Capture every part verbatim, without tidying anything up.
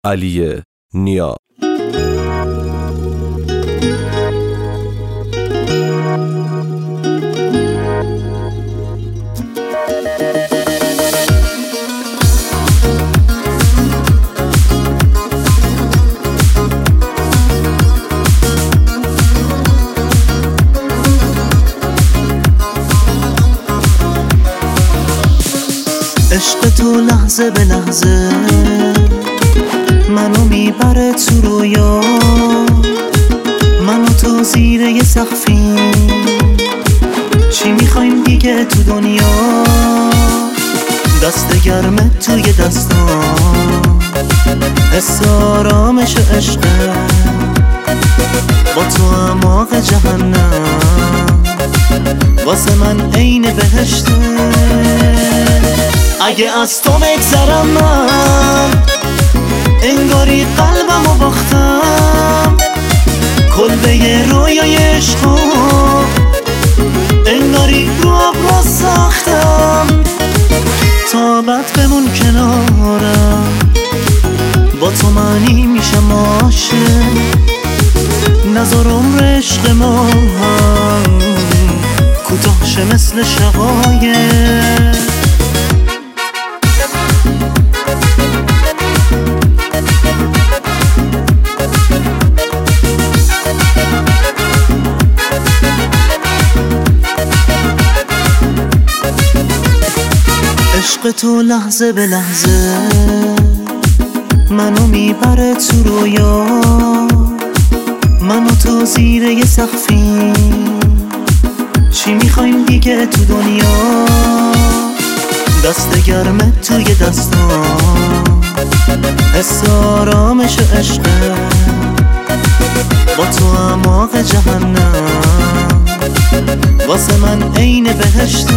علی نیا. عشق تو لحظه به لحظه منو میبره تو رویا، منو تو زیر یه سقفی، چی میخوایم دیگه تو دنیا؟ دست گرمه توی دستام، حس آرامش عشقه، با تو اعماق جهنم، واسه من عین بهشته. اگه از تو بگذرم من انگاری قلبمو باختم، کلبه رویای عشقو انگاری رو ابرا ساختم. تا بعد بمون کنارم، با تو معنی میشم عاشق، نذار عمر عشق ما هم کوتاه شه مثل شقایق. عشق تو لحظه به لحظه منو میبره تو رویا، منو تو زیر یه سقفی، چی میخوایم دیگه تو دنیا؟ دست گرمه توی دستام، حس آرامش عشقه، با تو اعماق جهنم، واسه من عین بهشته.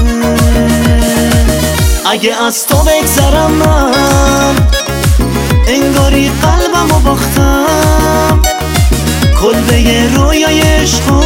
اگه از تو بگذرم من انگاری قلبمو باختم، کلبه رویای عشقو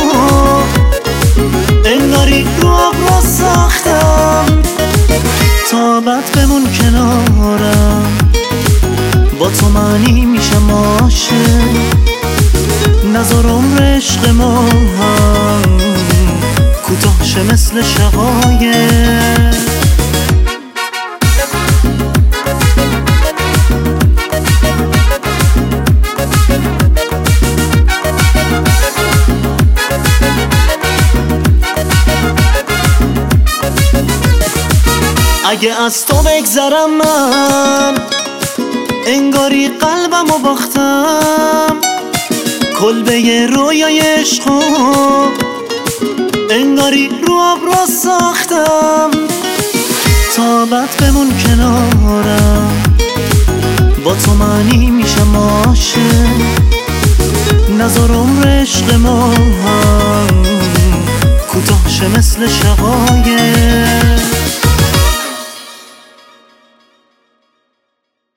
انگاری رو ابرا ساختم. تا بعد بمون کنارم، با تو معنی میشم عاشق، نذار عمر عشق ما هم کوتاه شه مثل شقایق. اگه از تو بگذرم من انگاری قلبمو باختم، کلبه رویای عشقو انگاری رو ابرا ساختم. تا بعد بمون کنارم، با تو معنی میشم عاشق، نذار عمر عشق ما هم کوتاه شه مثل شقایق.